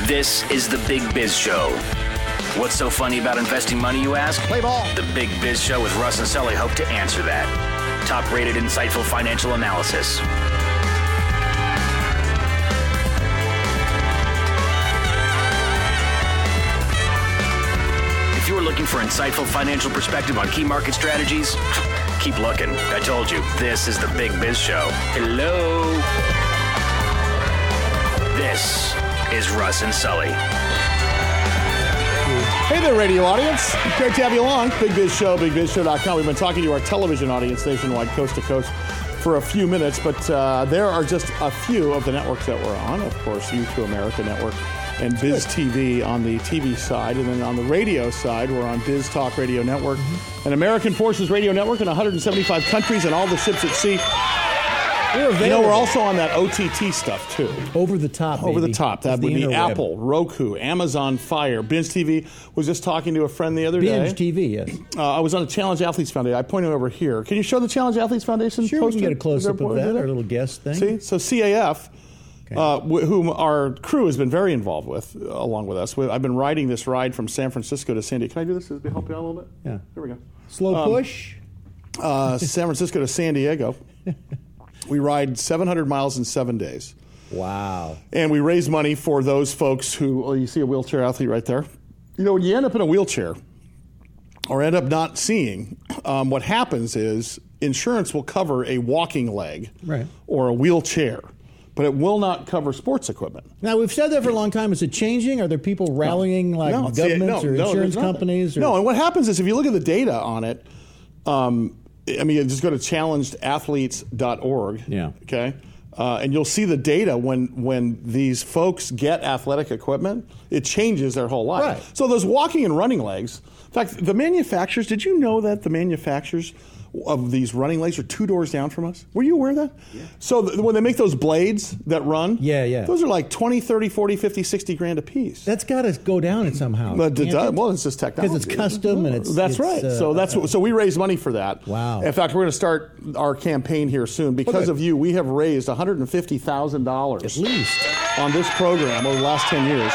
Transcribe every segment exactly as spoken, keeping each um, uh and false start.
This is the Big Biz Show. What's so funny about investing money, you ask? Play ball. The Big Biz Show with Russ and Sully hope to answer that. Top-rated, insightful financial analysis. If you're looking for insightful financial perspective on key market strategies, keep looking. I told you, this is the Big Biz Show. Hello. This is Russ and Sully. Hey there, radio audience. Great to have you along. Big Biz Show, big biz show dot com. We've been talking to our television audience nationwide, coast to coast, for a few minutes, but uh, there are just a few of the networks that we're on. Of course, U two America Network and Biz T V on the T V side. And then on the radio side, we're on Biz Talk Radio Network, mm-hmm. and American Forces Radio Network in one hundred seventy-five countries and all the ships at sea. We're available. You know, we're also on that O T T stuff, too. Over the top, Over baby. the top. That would be Apple, Roku, Amazon Fire, Binge T V. Was just talking to a friend the other Binge day. Binge T V, yes. Uh, I was on the Challenge Athletes Foundation. I pointed over here. Can you show the Challenge Athletes Foundation Sure, poster? we can get a close-up of that, our little guest thing. See? So C A F, okay. uh, wh- whom our crew has been very involved with, uh, along with us. We, I've been riding this ride from San Francisco to San Diego. Can I do this? Does it help you out a little bit? Yeah. Here we go. Slow um, push. Uh, San Francisco to San Diego. We ride seven hundred miles in seven days. Wow. And we raise money for those folks who, well, you see a wheelchair athlete right there. You know, when you end up in a wheelchair or end up not seeing, um, what happens is insurance will cover a walking leg right. or a wheelchair, but it will not cover sports equipment. Now, we've said that for a long time. Is it changing? Are there people rallying no. like no, governments see, no, or no, insurance companies? Or? No, and what happens is if you look at the data on it, um, I mean, just go to challenged athletes dot org. Yeah. Okay. Uh, and you'll see the data when when these folks get athletic equipment, it changes their whole life. Right. So those walking and running legs, in fact, the manufacturers, did you know that the manufacturers of these running legs are two doors down from us? Were you aware of that? Yeah. So th- when they make those blades that run, yeah, yeah. those are like twenty, thirty, forty, fifty, sixty grand a piece. That's got to go down somehow. But it does, it? well, it's just technology. Because it's custom and it's... That's it's, right. Uh, so that's what, so we raise money for that. Wow. In fact, we're going to start our campaign here soon. Because okay. of you, we have raised one hundred fifty thousand dollars at least on this program over the last ten years.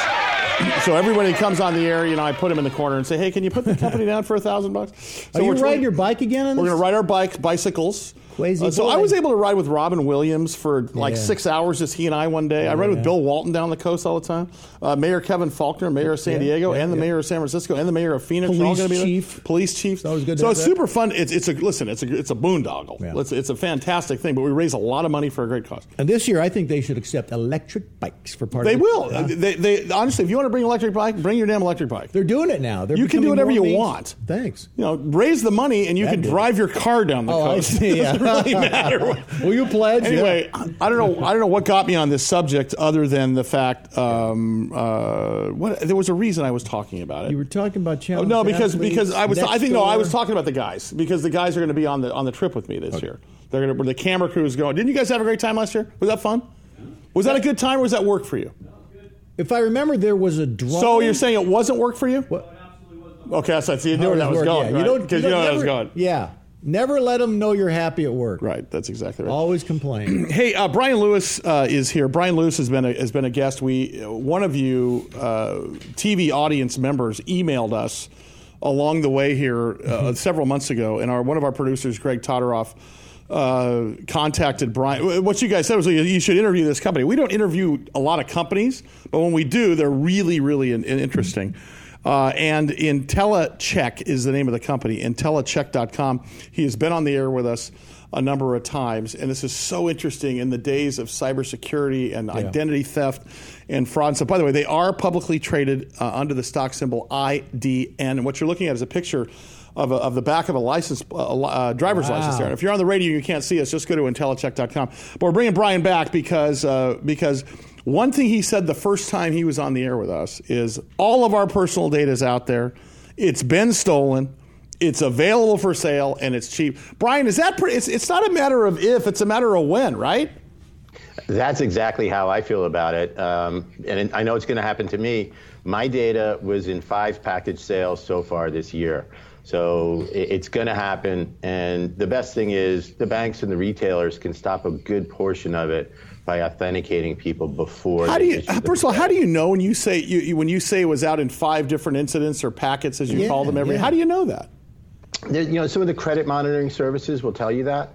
So everybody comes on the air, you know, I put them in the corner and say, hey, can you put the company down for a thousand bucks? So Are you we're riding trying, your bike again on this? We're going to ride our bike, bicycles. Crazy uh, so boy. I was able to ride with Robin Williams for like yeah. six hours, just he and I one day. Yeah, I ride with yeah. Bill Walton down the coast all the time. Uh, Mayor Kevin Faulkner, Mayor of San yeah, Diego, yeah, and the yeah. Mayor of San Francisco, and the Mayor of Phoenix. Police are all gonna be chief. There. Police chief. It's always good to so have it's that. super fun. It's, it's a listen. It's a it's a boondoggle. Yeah. It's, it's a fantastic thing. But we raise a lot of money for a great cause. And this year, I think they should accept electric bikes for part They of it. will. Yeah. They, they honestly, if you want to bring an electric bike, bring your damn electric bike. They're doing it now. They're you can do becoming whatever more you main- want. Thanks. You know, raise the money and you That can did. drive your car down the Oh, I coast. see, It doesn't yeah. really matter. Will you pledge? Anyway, Yeah. I don't know. I don't know what got me on this subject, other than the fact um, uh, what there was a reason I was talking about it. You were talking about Oh, challenge. no, because athletes, because I was next I think no, I was door. talking about the guys because the guys are going to be on the on the trip with me this year. They're going to the camera crew is going. Didn't you guys have a great time last year? Was that fun? Was that a good time, or was that work for you? If I remember, there was a draw. So you're saying it wasn't work for you? What? Okay, that's right. So you knew where that was Work, going, yeah. right? You don't because you you know don't where that was never- going. Yeah. Never let them know you're happy at work. Right, that's exactly right. Always complain. Hey, uh, Brian Lewis uh, is here. Brian Lewis has been a, has been a guest. We one of you uh, T V audience members emailed us along the way here uh, mm-hmm. several months ago, and our one of our producers, Greg Todoroff, uh, contacted Brian. What you guys said was you should interview this company. We don't interview a lot of companies, but when we do, they're really, really in, in interesting. Uh, and IntelliCheck is the name of the company, IntelliCheck dot com. He has been on the air with us a number of times, and this is so interesting in the days of cybersecurity and yeah. identity theft and fraud. So, by the way, they are publicly traded uh, under the stock symbol I D N, and what you're looking at is a picture of, a, of the back of a license, uh, uh, driver's wow. license there. And if you're on the radio and you can't see us, just go to IntelliCheck dot com. But we're bringing Brian back because uh, because one thing he said the first time he was on the air with us is all of our personal data is out there. It's been stolen. It's available for sale, and it's cheap. Brian, is that pretty, it's, it's not a matter of if, it's a matter of when, right? That's exactly how I feel about it. Um, and I know it's going to happen to me. My data was in five package sales so far this year. So it's going to happen. And the best thing is the banks and the retailers can stop a good portion of it by authenticating people before. How they do you, issue the first of all, how do credit. you know when you say you, you- when you say it was out in five different incidents or packets, as you Yeah, call them, every? yeah. How do you know that? There, you know, some of the credit monitoring services will tell you that.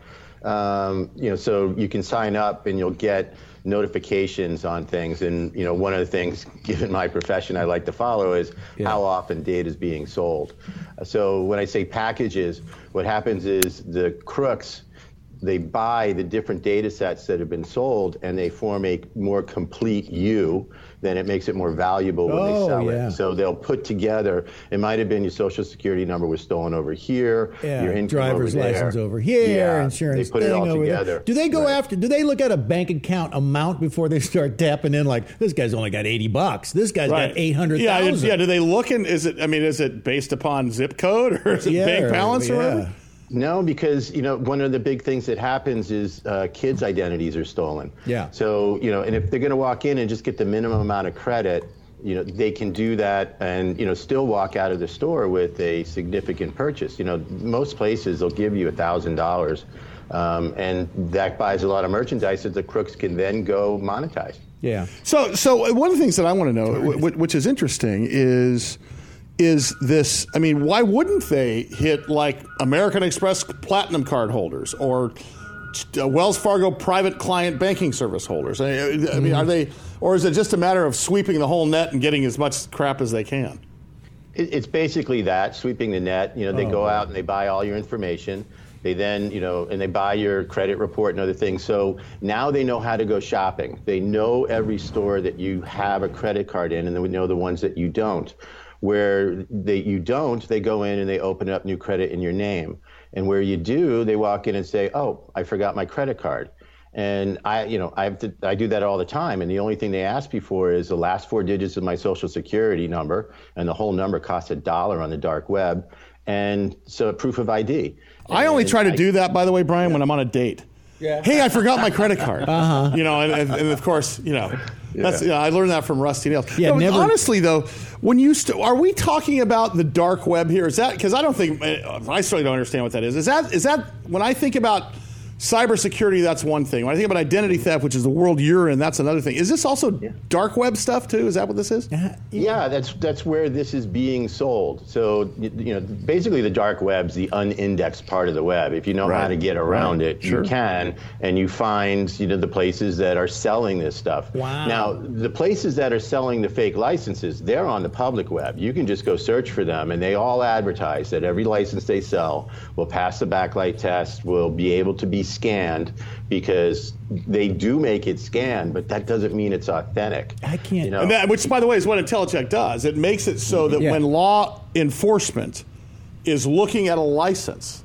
Um, you know, so you can sign up and you'll get notifications on things. And, you know, one of the things, given my profession, I like to follow is Yeah. how often data is being sold. Uh, So when I say packages, what happens is the crooks, they buy the different data sets that have been sold and they form a more complete you. Then it makes it more valuable when Oh, they sell yeah. it. So they'll put together, it might have been your social security number was stolen over here, Yeah, your income driver's over there. license over here, Yeah, insurance they put thing it all over together. there. Do they go Right. after? Do they look at a bank account amount before they start tapping in? Like, this guy's only got eighty bucks. This guy's got eight hundred Yeah, thousand. yeah. Do they look in? Is it? I mean, is it based upon zip code or is it Yeah, bank or- balance or yeah. whatever? No, because, you know, one of the big things that happens is uh, kids' identities are stolen. Yeah. So, you know, and if they're going to walk in and just get the minimum amount of credit, you know, they can do that and, you know, still walk out of the store with a significant purchase. You know, most places will give you a thousand dollars, um, and that buys a lot of merchandise that the crooks can then go monetize. Yeah. So, so one of the things that I want to know, wh- which is interesting, is is this? I mean, why wouldn't they hit like American Express Platinum card holders or uh, Wells Fargo private client banking service holders? I, I mean, are they, or is it just a matter of sweeping the whole net and getting as much crap as they can? It, it's basically that, sweeping the net. You know, they Oh, go wow. out and they buy all your information. They then, you know, and they buy your credit report and other things. So now they know how to go shopping. They know every store that you have a credit card in, and they know the ones that you don't. Where they you don't, they go in and they open up new credit in your name. And where you do, they walk in and say, "Oh, I forgot my credit card." And I, you know, I have to, I do that all the time. And the only thing they ask me for is the last four digits of my social security number, and the whole number costs a dollar on the dark web, and so a proof of I D. I only And try to I- do that, by the way, Brian, when I'm on a date. Yeah. Hey, I forgot my credit card. Uh-huh. You know, and, and, and of course, you know, that's you know, I learned that from Rusty Nails. Yeah, No, never- honestly, though, when you st- are we talking about the dark web here? Is that because I don't think I certainly don't understand what that is. Is that is that when I think about cybersecurity, that's one thing. When I think about identity theft, which is the world you're in, that's another thing. Is this also dark web stuff too? Is that what this is? Yeah, that's that's where this is being sold. So y- you know, basically, the dark web's the unindexed part of the web. If you know Right. how to get around Right. it, Sure. you can, and you find you know the places that are selling this stuff. Wow. Now, the places that are selling the fake licenses, they're on the public web. You can just go search for them, and they all advertise that every license they sell will pass the backlight test, will be able to be scanned, because they do make it scan, but that doesn't mean it's authentic. I can't- You know? And that, which, by the way, is what IntelliCheck does. It makes it so that Yeah. when law enforcement is looking at a license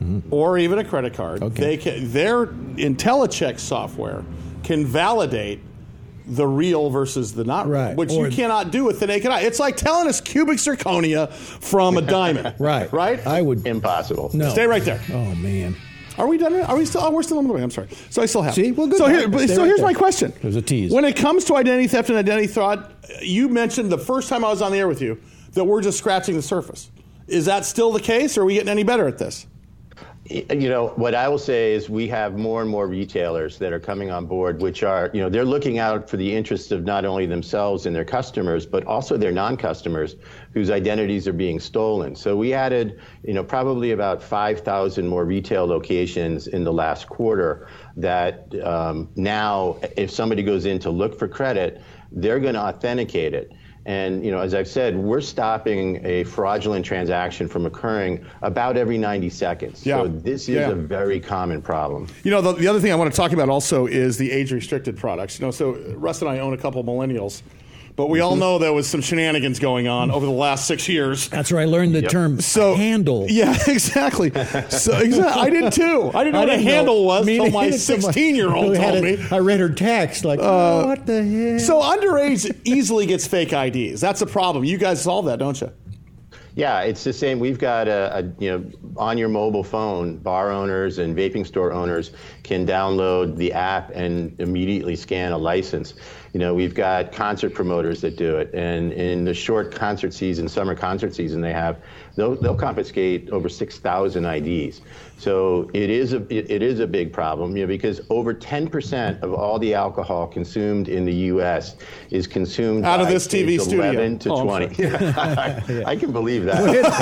or even a credit card, Okay. they can, their IntelliCheck software can validate the real versus the not real, Right. which Or- you cannot do with the naked eye. It's like telling us cubic zirconia from a diamond. Right. Right? I would. Impossible. No. Stay right there. Oh, man. Are we done? Are we still? Oh, we're still on the way. I'm sorry. So I still have. See? Well, good. So, here, but, Stay so right here's there. my question. There's a tease. When it comes to identity theft and identity fraud, you mentioned the first time I was on the air with you that we're just scratching the surface. Is that still the case, or are we getting any better at this? You know, what I will say is we have more and more retailers that are coming on board, which are, you know, they're looking out for the interests of not only themselves and their customers, but also their non-customers whose identities are being stolen. So we added, you know, probably about five thousand more retail locations in the last quarter that um, now, if somebody goes in to look for credit, they're going to authenticate it. And, you know, as I've said, we're stopping a fraudulent transaction from occurring about every ninety seconds. Yeah. So this is Yeah. a very common problem. You know, the, the other thing I want to talk about also is the age-restricted products. You know, so Russ and I own a couple of millennials, but we all know there was some shenanigans going on over the last six years. That's where I learned the Yep. term So handle. Yeah, exactly. So exactly, I did too. I didn't know what a didn't know. handle was Me until my neither. sixteen-year-old Who had told it- me. I read her text like, oh, what the hell? So underage easily gets fake I Ds. That's a problem. You guys solve that, don't you? Yeah, it's the same. We've got a, a, you know, on your mobile phone, bar owners and vaping store owners can download the app and immediately scan a license. You know, we've got concert promoters that do it, and in the short concert season, summer concert season, they have they'll they'll confiscate over six thousand I Ds. So it is a it, it is a big problem, you know, because over ten percent of all the alcohol consumed in the U S is consumed out of this T V studio. eleven to oh, twenty. I, I can believe that.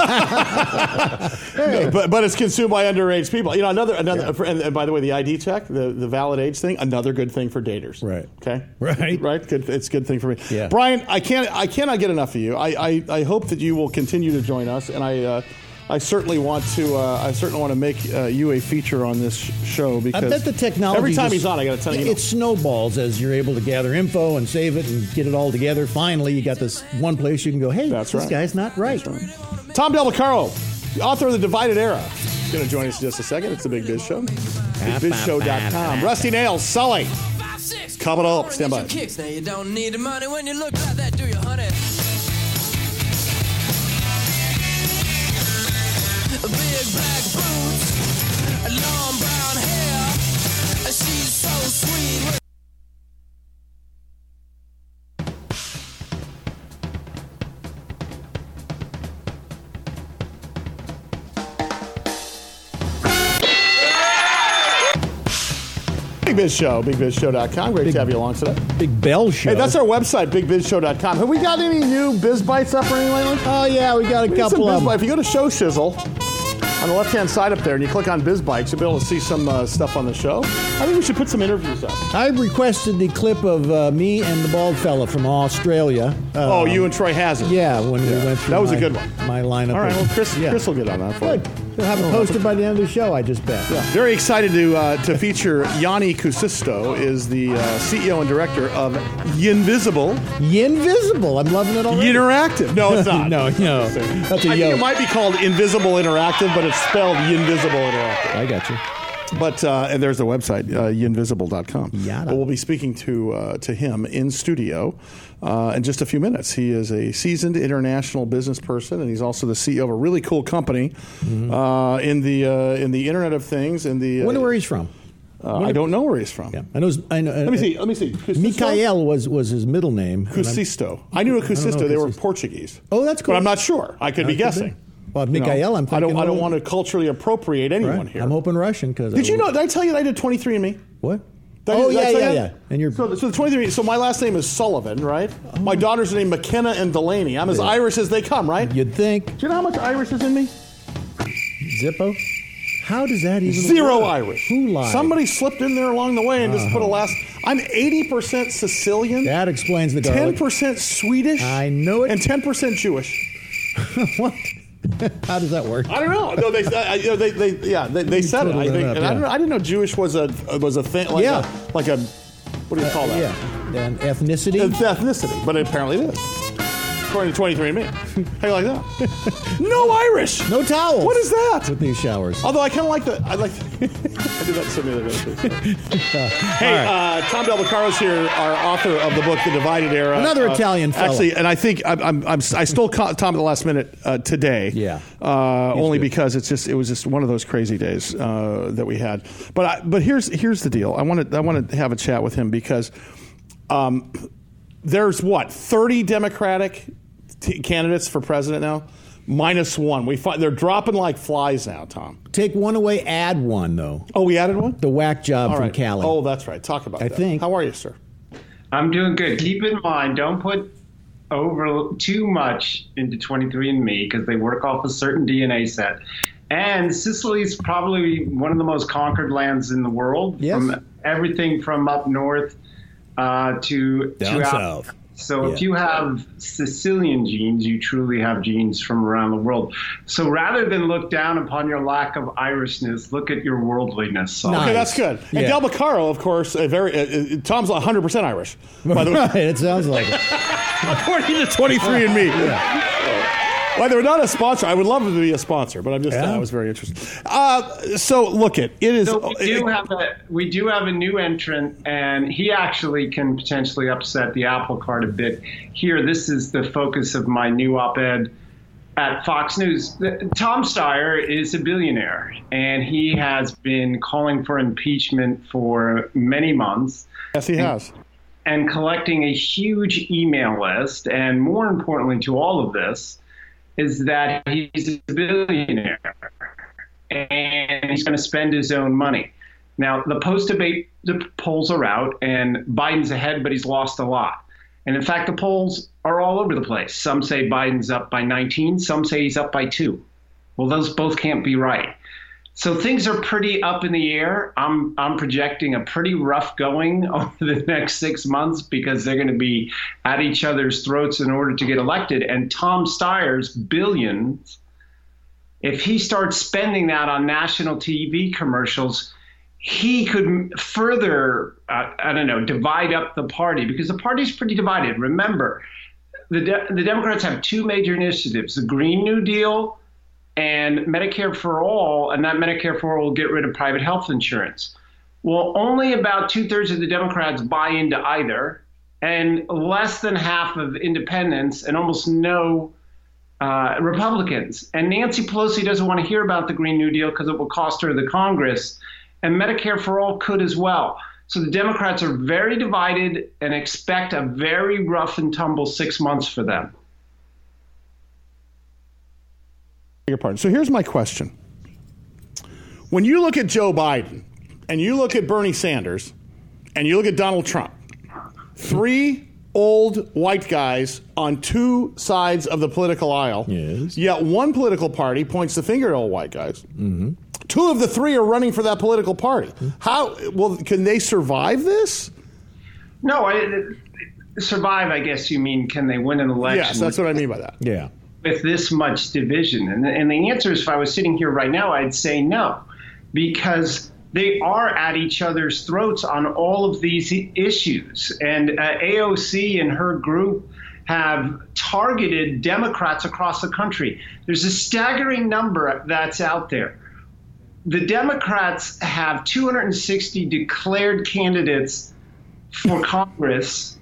no, but but it's consumed by underage people. You know, another another. Yeah. And, and by the way, the I D check, the the valid age thing, another good thing for daters. Right. Okay. Right. Right. Good. It's a good thing for me. Yeah. Brian, I can't I cannot get enough of you. I I, I hope that you will continue to join us, and I. Uh, I certainly want to. Uh, I certainly want to make uh, you a feature on this sh- show because I bet the technology every time just, he's on, I got to tell you, it snowballs as you're able to gather info and save it and get it all together. Finally, you got this one place you can go. Hey, That's this right. guy's not right. right. Tom Del Beccaro, the author of The Divided Era, is going to join us in just a second. It's the Big Biz Show. big biz show dot com. Rusty Nails, Sully, coming up. Stand by. Kicks. Now you don't need the money when you look like that, do you, honey? Big black boots, long brown hair, she's so sweet. Big Biz Show, big biz show dot com. Great big, to have you along today. Big Bell Show. Hey, that's our website, big biz show dot com. Have we got any new Biz Bites up or anything lately? Oh, yeah, we got a we couple of them. If you go to Show Shizzle, on the left-hand side up there, and you click on Biz Bikes, you'll be able to see some uh, stuff on the show. I think we should put some interviews up. I requested the clip of uh, me and the bald fella from Australia. Uh, oh, you um, and Troy Hazen. Yeah, when yeah. we went through That was my, a good one. My lineup. All right, well, Chris, yeah. Chris will get on that for Good. you. We'll have it posted by the end of the show, I just bet. Yeah. Very excited to uh, to feature Yanni Kusisto, is the uh, C E O and director of Yinvisible. Yinvisible. I'm loving it already. Interactive. No, it's not. no, no. That's a I think yo. it might be called Invisible Interactive, but it's spelled Yinvisible Interactive. I got you. But uh, and there's the website, uh, yinvisible dot com. Yada. But we'll be speaking to uh, to him in studio uh, in just a few minutes. He is a seasoned international business person, and he's also the C E O of a really cool company mm-hmm. uh, in the uh, in the Internet of Things. In the uh, wonder where he's from. Uh, I don't know where he's from. Yeah. I know. I know. Let me see. Let me see. Mikael was, was his middle name. Kusisto. I knew a Kusisto. They were Portuguese. Oh, that's cool. But I'm not sure. I could no, be guessing. Be. Well, Mikael, you know, I'm thinking. I don't. I don't of, want to culturally appropriate anyone right. here. I'm hoping Russian because. Did I you know? Did I tell you that I did twenty-three and me? What? Did oh I, yeah, yeah, yeah, yeah. And you're so, so the twenty-three. So my last name is Sullivan, right? Oh. My daughter's name McKenna and Delaney. I'm as yeah. Irish as they come, right? You'd think. Do you know how much Irish is in me? Zippo. How does that even Zero work? Irish. Who lied? Somebody slipped in there along the way and uh-huh. just put a last. I'm eighty percent Sicilian. That explains the garlic. ten percent Swedish. I know it. And ten percent Jewish. What? How does that work? I don't know. No, they, I, you know, they, they, yeah, they, they said it. I think, up, and yeah. I don't know. I didn't know Jewish was a was a thing. Like yeah, a, like a what do you call uh, that? Yeah, an ethnicity. It's ethnicity, but apparently it is. According to twenty-three and me. How you like that? No Irish. No towels. What is that? With these showers. Although I kind of like the. I like. The, I did that so many other days. uh, hey, right. uh, Tom Del Beccaro's here, our author of the book The Divided Era. Another uh, Italian fellow. Actually, and I think I'm, I'm, I'm, I stole Tom at the last minute uh, today. Yeah. Uh, only good. because it's just it was just one of those crazy days uh, that we had. But I, but here's here's the deal. I want to I want to have a chat with him because um, there's what thirty Democratic t- candidates for president now. Minus one. We find, they're dropping like flies now, Tom. Take one away, add one, though. Oh, we added one? The whack job All from right. Cali. Oh, that's right. Talk about I that. think. How are you, sir? I'm doing good. Keep in mind, don't put over too much into twenty-three and me because they work off a certain D N A set. And Sicily's probably one of the most conquered lands in the world. Yes. From everything from up north uh, to down to south. Out. So yeah. if you have Sicilian genes, you truly have genes from around the world. So rather than look down upon your lack of Irishness, look at your worldliness. So. Nice. Okay, that's good. And Yeah. Del Beccaro, of course, a very uh, uh, Tom's one hundred percent Irish. By the way. Right, it sounds like it. According to twenty-three and me. Yeah. Well, they're not a sponsor. I would love them to be a sponsor, but I'm just Yeah. uh, I was very interested. Uh, so look, it it is. So we do it, have a we do have a new entrant, and he actually can potentially upset the apple cart a bit. Here, this is the focus of my new op-ed. at Fox News. Tom Steyer is a billionaire, and he has been calling for impeachment for many months. Yes, he has. And, and collecting a huge email list. And more importantly to all of this is that he's a billionaire, and he's going to spend his own money. Now, the post-debate the polls are out, and Biden's ahead, but he's lost a lot. And in fact, the polls are all over the place. Some say Biden's up by nineteen. Some say he's up by two. Well, those both can't be right. So things are pretty up in the air. I'm I'm projecting a pretty rough going over the next six months because they're going to be at each other's throats in order to get elected. And Tom Steyer's billions, if he starts spending that on national T V commercials, he could further, uh, I don't know, divide up the party because the party's pretty divided. Remember, the de- the Democrats have two major initiatives, the Green New Deal and Medicare for All, and that Medicare for All will get rid of private health insurance. Well, only about two-thirds of the Democrats buy into either, and less than half of independents and almost no uh, Republicans. And Nancy Pelosi doesn't want to hear about the Green New Deal because it will cost her the Congress. And Medicare for All could as well. So the Democrats are very divided and expect a very rough and tumble six months for them. Your pardon. So here's my question. When you look at Joe Biden and you look at Bernie Sanders and you look at Donald Trump, three old white guys on two sides of the political aisle, yes. Yet one political party points the finger at old white guys. Mm-hmm. Two of the three are running for that political party. How well can they survive this? No, I, survive. I guess you mean can they win an election? Yes, that's what I mean by that. Yeah, with this much division, and and the answer is, if I was sitting here right now, I'd say no, because they are at each other's throats on all of these issues, and uh, A O C and her group have targeted Democrats across the country. There's a staggering number that's out there. The Democrats have two hundred sixty declared candidates for Congress,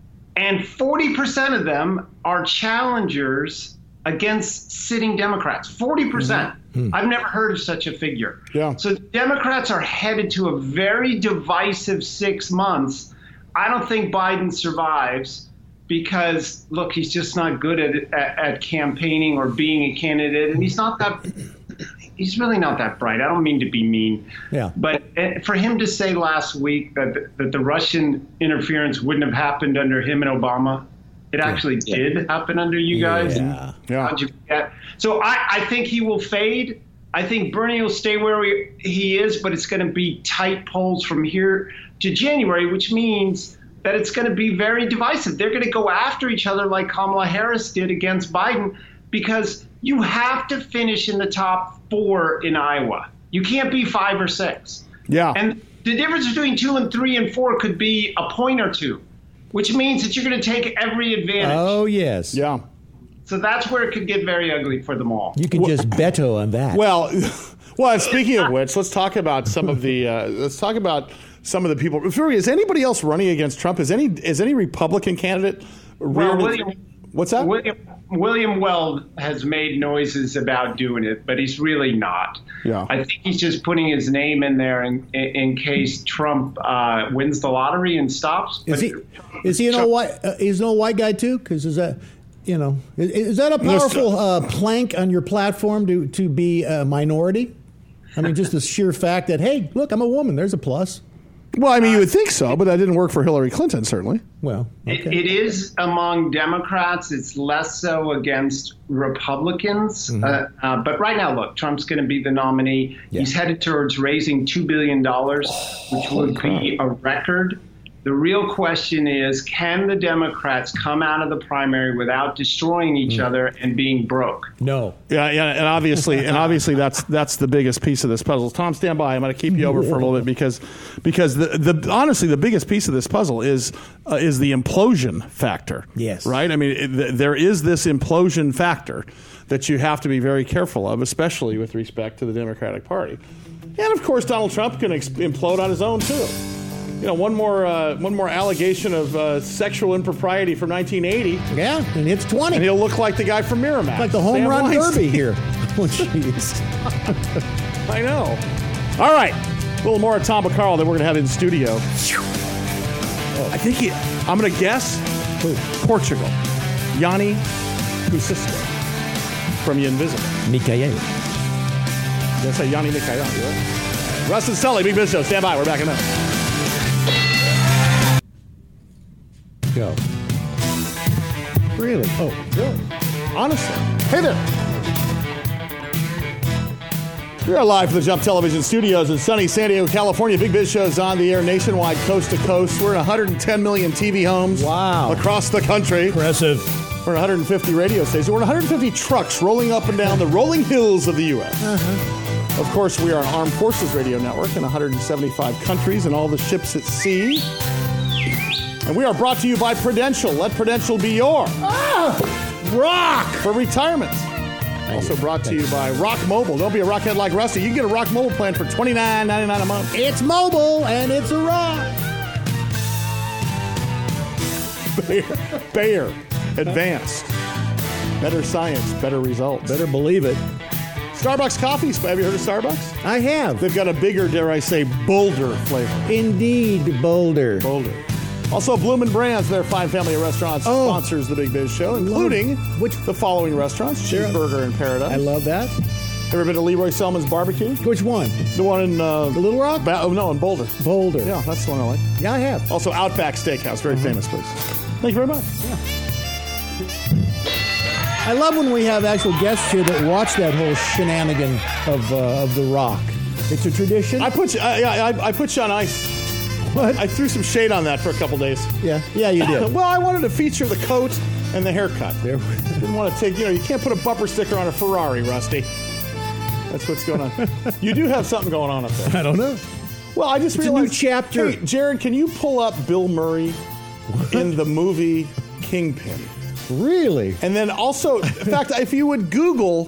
and forty percent of them are challengers against sitting Democrats. forty percent. Mm-hmm. I've never heard of such a figure. Yeah. So Democrats are headed to a very divisive six months. I don't think Biden survives because, look, he's just not good at, at, at campaigning or being a candidate, and he's not that he's really not that bright. I don't mean to be mean. Yeah. But for him to say last week that, that the Russian interference wouldn't have happened under him and Obama, it actually yeah. did happen under you guys. Yeah. yeah. How'd you get? So I, I think he will fade. I think Bernie will stay where we, he is, but it's going to be tight polls from here to January, which means that it's going to be very divisive. They're going to go after each other like Kamala Harris did against Biden, because you have to finish in the top four in Iowa. You can't be five or six. Yeah. And the difference between two and three and four could be a point or two, which means that you're going to take every advantage. Oh, yes. Yeah. So that's where it could get very ugly for them all. You can well, just beto on that. Well, well. Speaking of which, let's talk about some of the. Uh, let's talk about some of the people. Is anybody else running against Trump? Is any is any Republican candidate? Well, William, what's that? William, William Weld has made noises about doing it, but he's really not. Yeah. I think he's just putting his name in there in, in case Trump uh, wins the lottery and stops. Is he? Is he an old white? Uh, he's an old white guy too? Because is that? You know, is, is that a powerful uh, plank on your platform to, to be a minority? I mean, just the sheer fact that, hey, look, I'm a woman. There's a plus. Well, I mean, you would think so, but that didn't work for Hillary Clinton, certainly. Well, okay. it, it is among Democrats. It's less so against Republicans. Mm-hmm. Uh, uh, but right now, look, Trump's going to be the nominee. Yeah. He's headed towards raising two billion dollars, which oh, would be a record. The real question is, can the Democrats come out of the primary without destroying each mm. other and being broke? No. Yeah, yeah, and obviously, and obviously, that's that's the biggest piece of this puzzle. Tom, stand by. I'm going to keep you over for a little bit because because the, the honestly, the biggest piece of this puzzle is uh, is the implosion factor. Yes. Right. I mean, it, there is this implosion factor that you have to be very careful of, especially with respect to the Democratic Party, and of course, Donald Trump can ex- implode on his own too. you know, one more uh, one more allegation of uh, sexual impropriety from nineteen eighty, Yeah, and it's twenty. and he'll look like the guy from Miramax. Like the home Sam run Weinstein. derby here. Oh, jeez. I know. All right. A little more of Tom Baccaro that we're going to have in studio. I think he, I'm going to guess Portugal. Yanni Kusisko from The Invisible. Mikael. Did I say Yanni Mikael? Right? Russ and Sully, Big Biz Show. Stand by. We're back in a minute. Go. Really? Oh, Really? Honestly. Hey there. We are live from the Jump Television Studios in sunny San Diego, California. Big Biz Show is on the air nationwide, coast to coast. We're in one hundred ten million T V homes Wow. across the country. impressive. We're in one hundred fifty radio stations. We're in one hundred fifty trucks rolling up and down the rolling hills of the U S Uh-huh. Of course, we are an Armed Forces radio network in one hundred seventy-five countries and all the ships at sea. And we are brought to you by Prudential. Let Prudential be your rock for retirement. Also brought to you by Rock Mobile. Don't be a rockhead like Rusty. You can get a Rock Mobile plan for twenty-nine ninety-nine a month. It's mobile and it's a rock. Bayer, Bayer, advanced, better science, better results. Better believe it. Starbucks coffee. Have you heard of Starbucks? I have. They've got a bigger, dare I say, bolder flavor. Indeed, Boulder. Bolder. Also, Bloomin' Brands, their fine family of restaurants, Oh. sponsors the Big Biz Show, including Which- the following restaurants: Sure. Cheeseburger in Paradise. I love that. Ever been to Leroy Selman's Barbecue? Which one? The one in uh, The Little Rock? Ba- oh, no, in Boulder. Boulder. Yeah, that's the one I like. Yeah, I have. Also, Outback Steakhouse, very famous place. Thank you very much. I love when we have actual guests here that watch that whole shenanigan of uh, of The Rock. It's a tradition. I put you, I, I, I put you on ice. what? I threw some shade on that for a couple days. yeah, yeah, you did. Well, I wanted to feature the coat and the haircut. There- Didn't want to take, you know, you can't put a bumper sticker on a Ferrari, Rusty. That's what's going on. You do have something going on up there. I don't know. Well, I just It's a new realized. chapter. Hey, Jared, can you pull up Bill Murray in the movie Kingpin? Really? And then also, in fact, if you would Google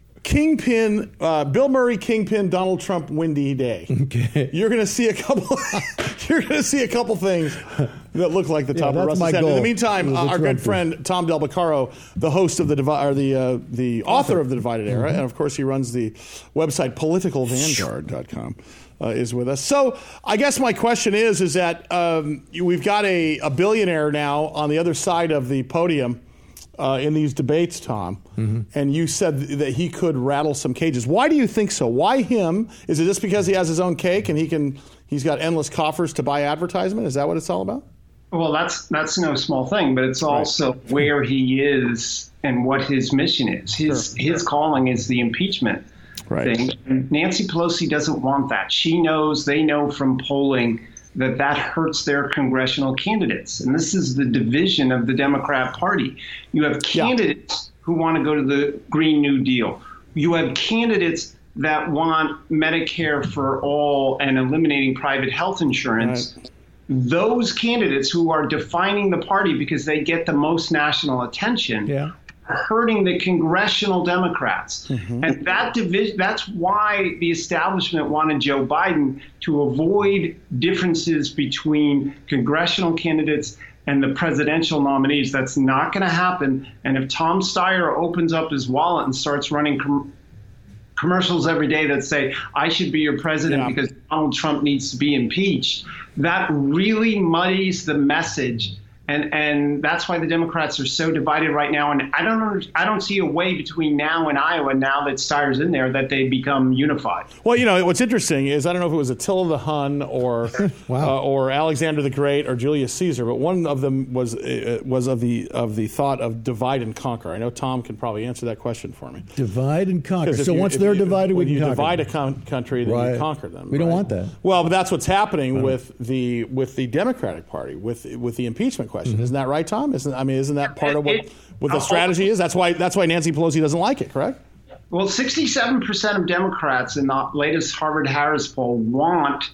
Kingpin, uh, Bill Murray, Kingpin, Donald Trump, windy day. Okay. You're going to see a couple. You're going to see a couple things that look like the top Yeah, of that's Russ's my head. In the goal. meantime, The uh, our good Trump- friend Tom Del Baccaro, the host of the Divi- or the uh, the author of the Divided Era, Mm-hmm. and of course he runs the website political vanguard dot com. Uh, is with us. So I guess my question is, is that um, you- we've got a, a billionaire now on the other side of the podium uh, in these debates, Tom, Mm-hmm. and you said that he could rattle some cages. Why do you think so? Why him? Is it just because he has his own cake and he can? He's got endless coffers to buy advertisement? Is that what it's all about? Well, that's that's no small thing, but it's also where he is and what his mission is. His Sure. his calling is the impeachment Right. thing. And Nancy Pelosi doesn't want that. She knows, they know from polling that that hurts their congressional candidates. And this is the division of the Democrat Party. You have Yeah. candidates who want to go to the Green New Deal. You have candidates that want Medicare for all and eliminating private health insurance. Right. Those candidates who are defining the party because they get the most national attention Yeah. are hurting the congressional Democrats. Mm-hmm. And that division, that's why the establishment wanted Joe Biden to avoid differences between congressional candidates and the presidential nominees. That's not going to happen. And if Tom Steyer opens up his wallet and starts running com- commercials every day that say, I should be your president Yeah. because Donald Trump needs to be impeached, that really muddies the message. And and that's why the Democrats are so divided right now. And I don't under, I don't see a way between now and Iowa, now that Steyer's in there, that they become unified. Well, you know, what's interesting is I don't know if it was Attila the Hun or Wow. uh, or Alexander the Great or Julius Caesar, but one of them was uh, was of the of the thought of divide and conquer. I know Tom can probably answer that question for me. Divide and conquer. 'Cause if So you- once if they're you- divided, we when can you conquer divide them. a con- country, then Right. you conquer them. We don't right? want that. Well, but that's what's happening with the with the Democratic Party with with the impeachment question. Mm-hmm. Isn't that right, Tom? Isn't I mean, isn't that part of what It- what the I'll- strategy is? That's why that's why Nancy Pelosi doesn't like it. Correct? Well, sixty-seven percent of Democrats in the latest Harvard-Harris poll want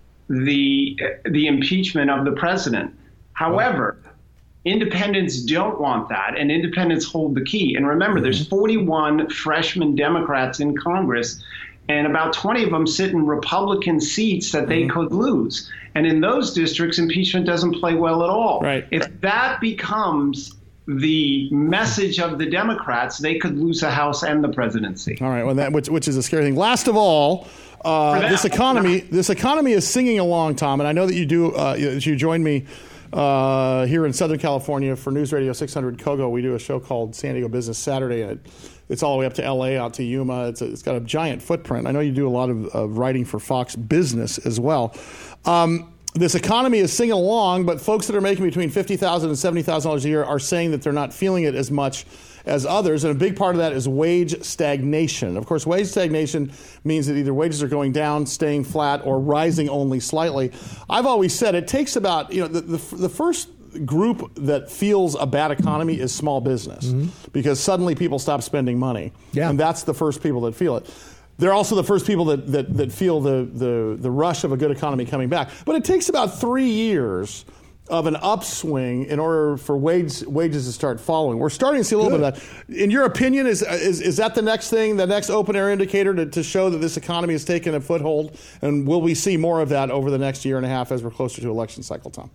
the the impeachment of the president. However, independents don't want that, and independents hold the key. And remember, there's forty-one freshman Democrats in Congress. and about twenty of them sit in Republican seats that they could lose. And in those districts, impeachment doesn't play well at all. Right. If that becomes the message of the Democrats, they could lose the House and the presidency. All right, well, that which, which is a scary thing. Last of all, uh, this economy this economy is singing along, Tom, and I know that you do. Uh, you joined me uh, here in Southern California for News Radio six hundred Kogo. We do a show called San Diego Business Saturday, and it, it's all the way up to L A, out to Yuma. It's, a, it's got a giant footprint. I know you do a lot of, of writing for Fox Business as well. Um, this economy is singing along, but folks that are making between fifty thousand dollars and seventy thousand dollars a year are saying that they're not feeling it as much as others, and a big part of that is wage stagnation. Of course, wage stagnation means that either wages are going down, staying flat, or rising only slightly. I've always said it takes about, you know, the, the, the first group that feels a bad economy is small business, mm-hmm. because suddenly people stop spending money, yeah. and that's the first people that feel it. They're also the first people that, that, that feel the, the, the rush of a good economy coming back. But it takes about three years of an upswing in order for wage, wages to start following. We're starting to see a little Good. bit of that. In your opinion, is, is is that the next thing, the next open air indicator to, to show that this economy has taken a foothold? And will we see more of that over the next year and a half as we're closer to election cycle, Tom?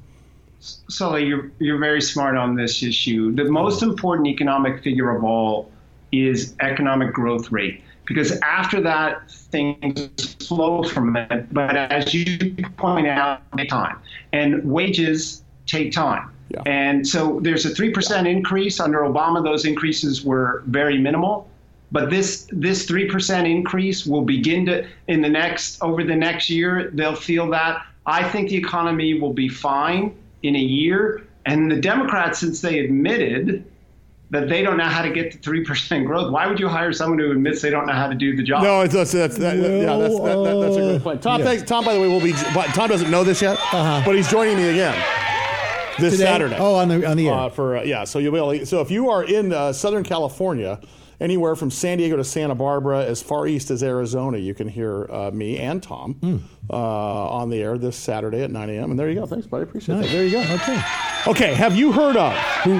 Sully, you're, you're very smart on this issue. The most important economic figure of all is economic growth rate, because after that, things flow from it. But as you point out, take time. And wages take time. Yeah. And so there's a three percent increase. Under Obama, those increases were very minimal. But this this three percent increase will begin to, in the next, over the next year, they'll feel that. I think the economy will be fine in a year. And the Democrats, since they admitted that they don't know how to get to three percent growth, why would you hire someone who admits they don't know how to do the job? No, it's, that's, that's, that, well, yeah, that's, that, that, that's a great point. Tom, yeah. thanks, Tom, by the way, will be. Tom doesn't know this yet, uh-huh. but he's joining me again this Today? Saturday. Oh, on the on the air. Uh, for uh, yeah, so you'll be able to, so if you are in uh, Southern California, anywhere from San Diego to Santa Barbara, as far east as Arizona, you can hear uh, me and Tom mm. uh, on the air this Saturday at nine a.m. And there you go. Thanks, buddy. Appreciate nice. that. There you go. Okay. Okay. Have you heard of who?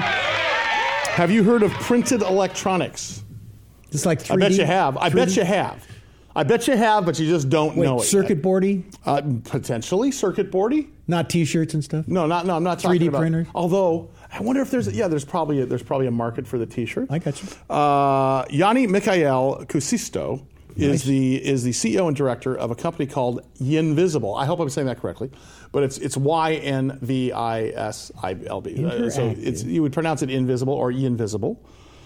Have you heard of printed electronics? It's like three D? I bet you have. I three D? bet you have. I bet you have, but you just don't Wait, know it. Circuit boardy? Uh, potentially circuit boardy. Not T-shirts and stuff. No, not no. I'm not talking three D about. printers. Although I wonder if there's yeah, there's probably a, there's probably a market for the T-shirt. I got you. Uh, Yanni Michael Cusisto is Nice. the is the C E O and director of a company called Yinvisible. I hope I'm saying that correctly, but it's it's Y N V I S I L B. Uh, so it's you would pronounce it invisible or Yinvisible.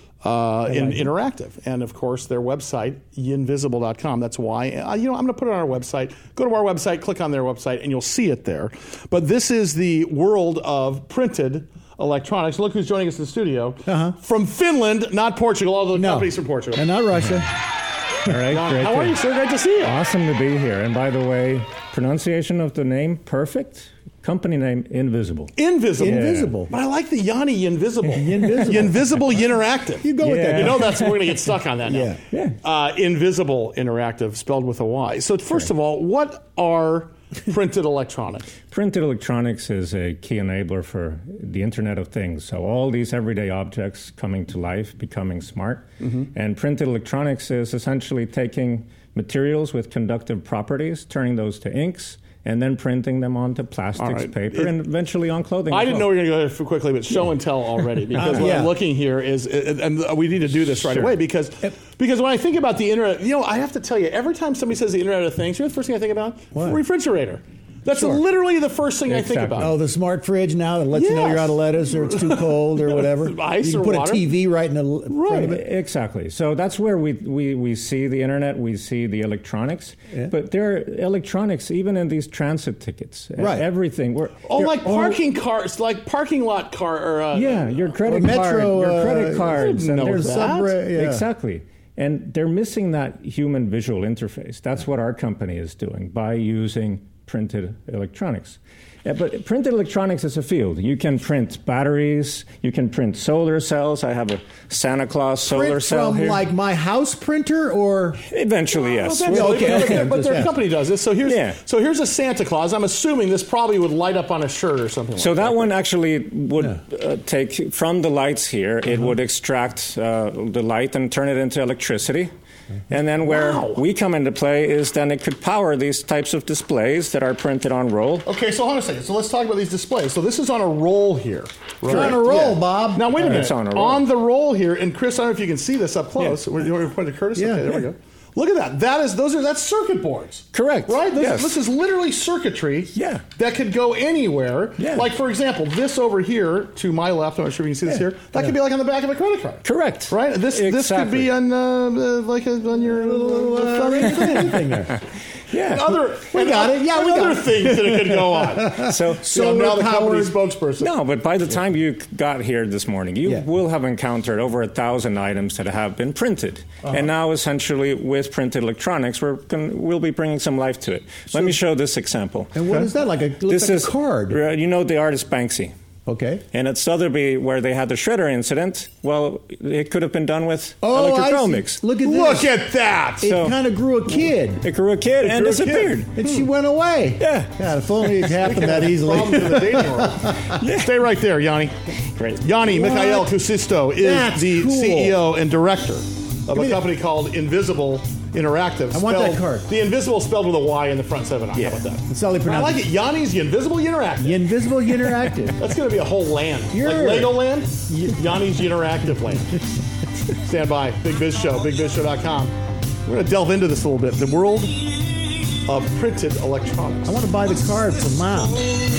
Uh, in, interactive. And of course, their website, yinvisible dot com. That's why, uh, you know, I'm going to put it on our website. Go to our website, click on their website, and you'll see it there. But this is the world of printed electronics. Look who's joining us in the studio. Uh-huh. From Finland, not Portugal, although the No. company's from Portugal. And not Russia. All right, John, great how to- are you, sir? Great to see you. Awesome to be here. And by the way, pronunciation of the name, perfect. Company name, Invisible. Invisible. Invisible. But I like the Yanni Invisible. Invisible. Invisible Interactive. You go with Yeah. that. You know that's we're going to get stuck on that now. Yeah. Yeah. Uh, Invisible Interactive, spelled with a Y. So first of all, what are printed electronics? Printed electronics is a key enabler for the Internet of Things. So all these everyday objects coming to life, becoming smart. Mm-hmm. And printed electronics is essentially taking materials with conductive properties, turning those to inks, and then printing them onto plastics, right. paper, It- and eventually on clothing. I as didn't well. know we were going to go there for quickly, but show and tell already. Because Uh, what yeah. I'm looking here is, and we need to do this right Sure. away, because because when I think about the internet, you know, I have to tell you, every time somebody says the Internet of Things, you know the first thing I think about? What? Refrigerator. That's Sure. literally the first thing I think Exactly. about. Oh, the smart fridge now that lets you know Yes. you're out of lettuce or it's too cold or whatever. Ice you can or put water. a T V right in the l- front of it. Exactly. So that's where we, we, we see the internet, we see the electronics. Yeah. But there are electronics even in these transit tickets. Uh, Right. Everything. We're, Oh, they're like all- parking cars, like parking lot car, or uh, Yeah, your credit Metro, card, your uh, credit cards. I didn't and know there's that. Subway, yeah. Exactly. And they're missing that human visual interface. That's what our company is doing by using printed electronics. Uh, But printed electronics is a field. You can print batteries. You can print solar cells. I have a Santa Claus solar Print cell from here. like my house printer or Eventually, yes. Well, Yeah, that's- okay, but, okay, their- but their yeah. company does this. So here's Yeah. so here's a Santa Claus. I'm assuming this probably would light up on a shirt or something. So like that that one actually would uh, take from the lights here. It would extract uh, the light and turn it into electricity. And then where Wow. we come into play is then it could power these types of displays that are printed on roll. Okay, so hold on a second. So let's talk about these displays. So this is on a roll here. It's on a roll, Yeah. Bob. Now, wait a minute. It's on a roll. the roll here, and Chris, I don't know if you can see this up close. Yeah. You want to point to Curtis? Yeah. Okay, there we go. Look at that. That is those are that's circuit boards. Correct. Right? This, Yes. this is literally circuitry Yeah. that could go anywhere. Yeah. Like, for example, this over here to my left, I'm not sure if you can see this Yeah. here, that could be like on the back of a credit card. Correct. Right? This this could Exactly. be on uh, uh, like a, on your little uh, Anything there. Yeah. and other We and got o- it. Yeah, and we got other it. things that it could go on. So, So now the company Solar-powered- spokesperson. no, but by the time you got here this morning, you Yeah. will have encountered over a thousand items that have been printed. Uh-huh. And now, essentially, with printed electronics, we're gonna, we'll be bringing some life to it. Let me show this example. And what is that? Like a, looks This like is a card. uh, You know the artist Banksy. Okay. And at Sotheby, where they had the shredder incident, well, it could have been done with Oh, I electrochromics. see. Look at this. Look at that. It So- kind of grew a kid. It grew a kid and grew a kid. disappeared. And she went away. Yeah. God, if only it happened that easily. Problems in the dating world. Stay right there, Yanni. Great. Yanni What? Mikhail Kusisto is That's the cool. C E O and director of me a that. company called Invisible Interactive. I want that spelled- card. The Invisible spelled with a Y in the front seven. Yeah. How about that? That's how they I pronounce like it. Yanni's Invisible Interactive. The Invisible Interactive. That's going to be a whole land. You're- Like Legoland, Y- Yanni's Interactive Land. Stand by. Big Biz Show, big biz show dot com. We're going to delve into this a little bit. The world of printed electronics. I want to buy the card for Mom.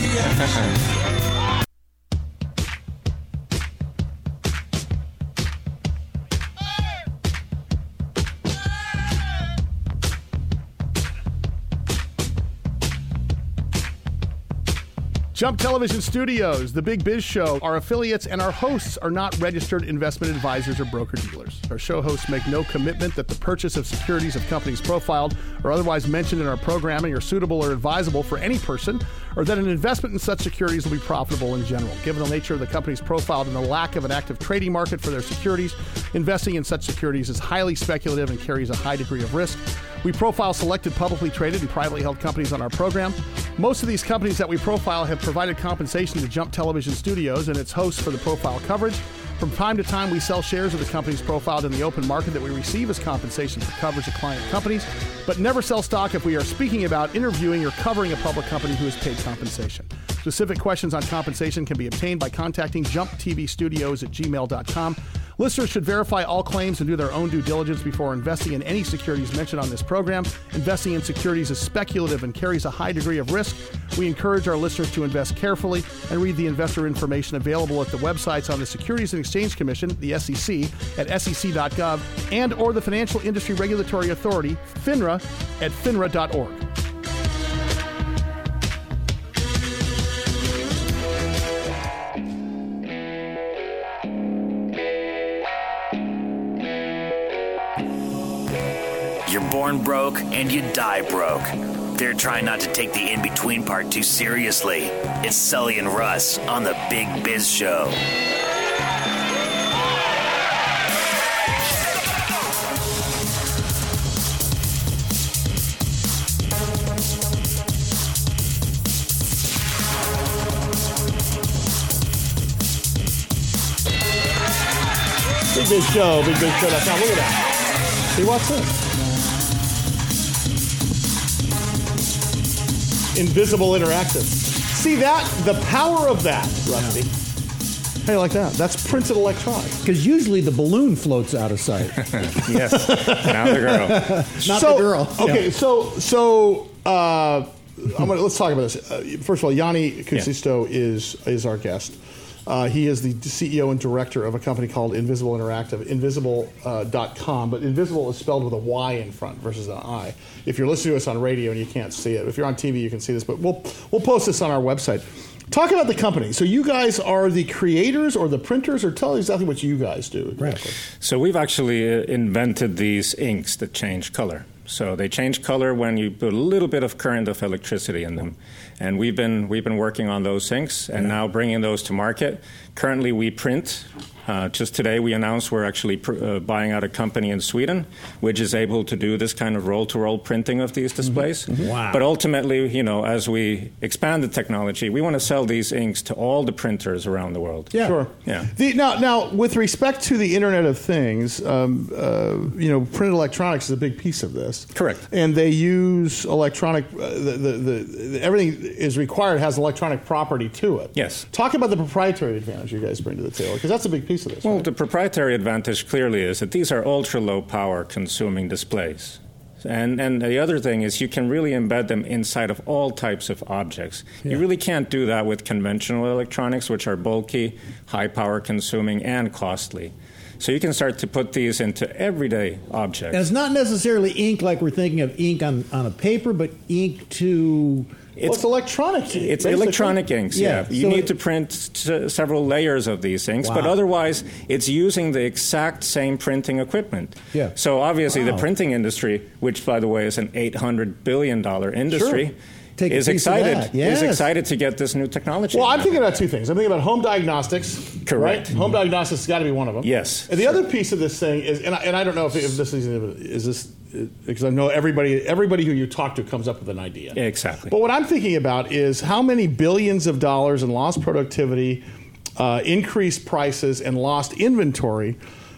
Jump Television Studios, The Big Biz Show, our affiliates and our hosts are not registered investment advisors or broker-dealers. Our show hosts make no commitment that the purchase of securities of companies profiled or otherwise mentioned in our programming are suitable or advisable for any person, or that an investment in such securities will be profitable in general. Given the nature of the companies profiled and the lack of an active trading market for their securities, investing in such securities is highly speculative and carries a high degree of risk. We profile selected publicly traded and privately held companies on our program. Most of these companies that we profile have provided compensation to Jump Television Studios and its hosts for the profile coverage. From time to time, we sell shares of the companies profiled in the open market that we receive as compensation for coverage of client companies, but never sell stock if we are speaking about, interviewing, or covering a public company who has paid compensation. Specific questions on compensation can be obtained by contacting jump t v studios at gmail dot com. Listeners should verify all claims and do their own due diligence before investing in any securities mentioned on this program. Investing in securities is speculative and carries a high degree of risk. We encourage our listeners to invest carefully and read the investor information available at the websites on the Securities and Exchange Commission, the S E C, at S E C dot gov, and or the Financial Industry Regulatory Authority, FINRA, at FINRA dot org. You're born broke and you die broke. They're trying not to take the in-between part too seriously. It's Sully and Russ on the Big Biz Show. Big Biz Show, big biz show dot com. Look at that. See, what's this? Invisible Interactive. See that? The power of that, Rusty. How do you like that? That's printed electronics. Because usually the balloon floats out of sight. Yes. Now the girl. Not so, the girl. Okay, so so uh, I'm gonna, let's talk about this. Uh, first of all, Yanni Kusisto yeah. is is our guest. Uh, he is the C E O and director of a company called Invisible Interactive, invisible dot com. Uh, but Invisible is spelled with a Y in front versus an I. If you're listening to us on radio and you can't see it, if you're on T V, you can see this. But we'll we'll post this on our website. Talk about the company. So you guys are the creators or the printers, or tell exactly what you guys do. Exactly. So we've actually uh, invented these inks that change color. So they change color when you put a little bit of current of electricity in them. And we've been we've been working on those inks and yeah. now bringing those to market. Currently we print Uh, just today, we announced we're actually pr- uh, buying out a company in Sweden, which is able to do this kind of roll-to-roll printing of these displays. Mm-hmm. Wow. But ultimately, you know, as we expand the technology, we want to sell these inks to all the printers around the world. Yeah. Sure. Yeah. The, now, now, with respect to the Internet of Things, um, uh, you know, printed electronics is a big piece of this. Correct. And they use electronic. Uh, the, the, the, the everything is required has electronic property to it. Yes. Talk about the proprietary advantage you guys bring to the table, because that's a big piece of this. Well, right? the proprietary advantage clearly is that these are ultra-low power consuming displays. And, and the other thing is you can really embed them inside of all types of objects. Yeah. You really can't do that with conventional electronics, which are bulky, high power consuming, and costly. So you can start to put these into everyday objects. And it's not necessarily ink like we're thinking of ink on, on a paper, but ink to... Well, it's electronic. It's basically. electronic inks, yeah. Yeah, You so need it- to print s- several layers of these things, but Wow. otherwise it's using the exact same printing equipment. Yeah. So obviously Wow. the printing industry, which by the way is an eight hundred billion dollars industry, Sure. Take a is piece of excited that. Yes. is excited to get this new technology. Well, I'm in. thinking about two things. I'm thinking about home diagnostics. Correct. Right? Home diagnostics has got to be one of them. Yes. And the other piece of this thing is, and I, and I don't know if, if this is, is this, because I know everybody, everybody who you talk to comes up with an idea. Exactly. But what I'm thinking about is how many billions of dollars in lost productivity, uh, increased prices, and lost inventory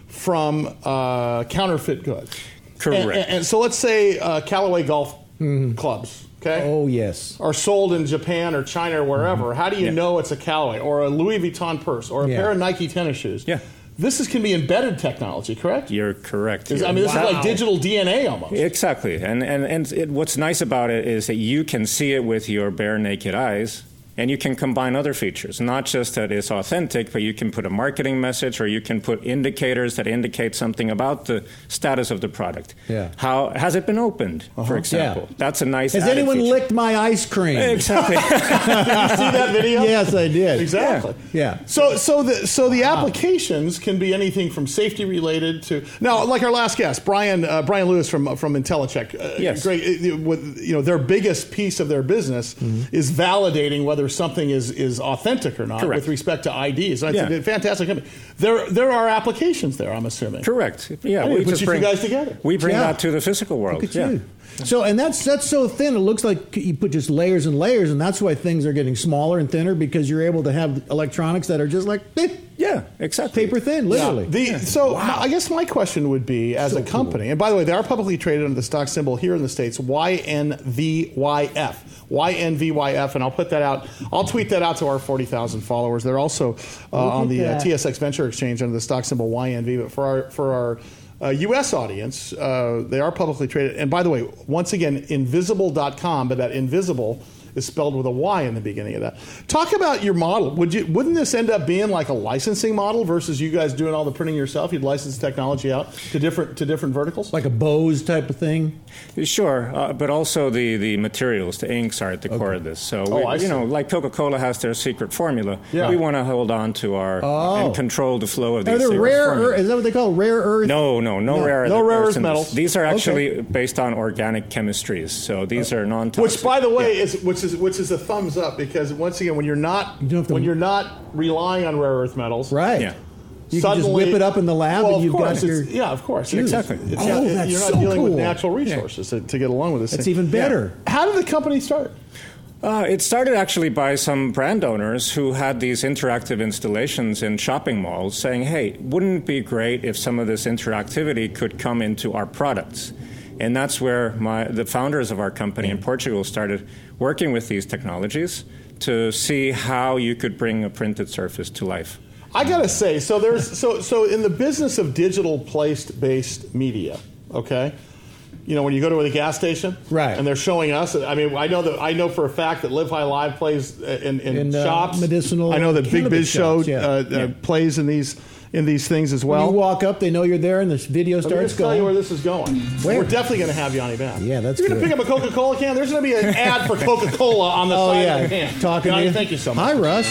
from uh, counterfeit goods. Correct. And, and, and so let's say uh, Callaway golf clubs. Okay. Oh, yes. Are sold in Japan or China or wherever. Mm-hmm. How do you Yeah. know it's a Callaway or a Louis Vuitton purse or a Yeah. pair of Nike tennis shoes? Yeah. This is can be embedded technology, correct? You're correct. Is- I You're- mean, this Wow. is like digital D N A almost. Exactly. And, and, and it, what's nice about it is that you can see it with your bare naked eyes, and you can combine other features. Not just that it's authentic, but you can put a marketing message, or you can put indicators that indicate something about the status of the product. Yeah. How has it been opened, for example? Yeah. That's a nice Has added anyone feature. licked my ice cream? Exactly. Did you see that video? Yes, I did. Exactly. Yeah. So, so the so the applications can be anything from safety related to now, like our last guest, Brian uh, Brian Lewis from from IntelliCheck. Uh, Yes. Great. uh, with, you know, their biggest piece of their business Mm-hmm. is validating whether something is is authentic or not Correct. with respect to I Ds. And Yeah. it's a fantastic company. There there are applications there. I'm assuming. Correct. Yeah. Hey, we put just you two bring guys together. We bring Yeah. that to the physical world. Look at yeah. you. So, and that's that's so thin. It looks like you put just layers and layers, and that's why things are getting smaller and thinner because you're able to have electronics that are just like eh, Yeah. Exactly. paper thin, literally. The, So my- I guess my question would be, as So a company, and by the way, they are publicly traded under the stock symbol here in the States, Y N V Y F. Y N V Y F, and I'll put that out. I'll tweet that out to our forty thousand followers. They're also uh, Look on at the uh, that. T S X Venture Exchange under the stock symbol Y N V. But for our for our uh, U S audience, uh, they are publicly traded. And by the way, once again, invisible dot com, but that invisible is spelled with a Y in the beginning of that. Talk about your model. Would you? Wouldn't this end up being like a licensing model versus you guys doing all the printing yourself? You'd license the technology out to different to different verticals. Like a Bose type of thing. Sure, uh, but also the, the materials, the inks are at the core of this. So, Oh, we, I you know, see. like Coca-Cola has their secret formula, Yeah. we want to hold on to our Oh. and control the flow of these Are there secret rare formulas. earth? Is that what they call rare earth? No, no, no, No. rare No rare earth earths in this. metals. These are actually Okay. based on organic chemistries, so these are non-toxic. Which, by the way, is which is which is a thumbs up because once again, when you're not You don't have to- when you're not relying on rare earth metals, Right. Yeah. You can just suddenly- whip it up in the lab well, and you've of course, got your. it's- yeah, of course, juice. Exactly. It's Oh, not- that's you're not so dealing with cool. natural resources to, to get along with this. That's thing. even better. How did the company start? Uh, it started actually by some brand owners who had these interactive installations in shopping malls saying, hey, wouldn't it be great if some of this interactivity could come into our products? And that's where my, the founders of our company in Portugal started working with these technologies to see how you could bring a printed surface to life. I gotta say, so there's so so in the business of digital placed based media, okay. You know, when you go to a gas station, Right. and they're showing us. I mean, I know that I know for a fact that Live High Live plays in, in, In, uh, shops. medicinal I know that Big cannabis Biz Show shops, yeah. uh, Yeah. uh, plays in these in these things as When well. you walk up, they know you're there, and this video Let me starts just tell you where going. this is going. Where? We're definitely going to have Yanni back. Yeah, that's You're going to good. pick up a Coca-Cola can. There's going to be an ad for Coca-Cola on the Oh side yeah, of the can. talking Yanni, to you. thank you so much. Hi, Russ.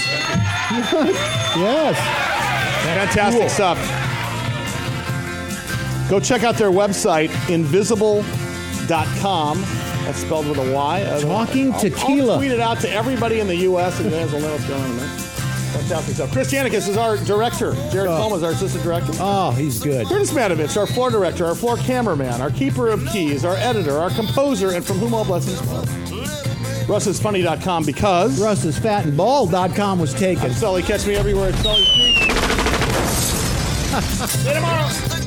Yes. Fantastic stuff. Go check out their website, invisible dot com. That's spelled with a Y. Uh, Talking I'll- tequila. I'll tweet it out to everybody in the U S and you guys will know what's going on there. Fantastic stuff. Chris Janicus is our director. Jared Oh. Colma is our assistant director. Oh, he's good. Curtis Matovich, our floor director, our floor cameraman, our keeper of keys, our editor, our composer, and from whom all blessings flow. Russ is funny dot com because... Russ is fat and bald dot com was taken. I'm Sully. Catch me everywhere at Sully Street. See you tomorrow.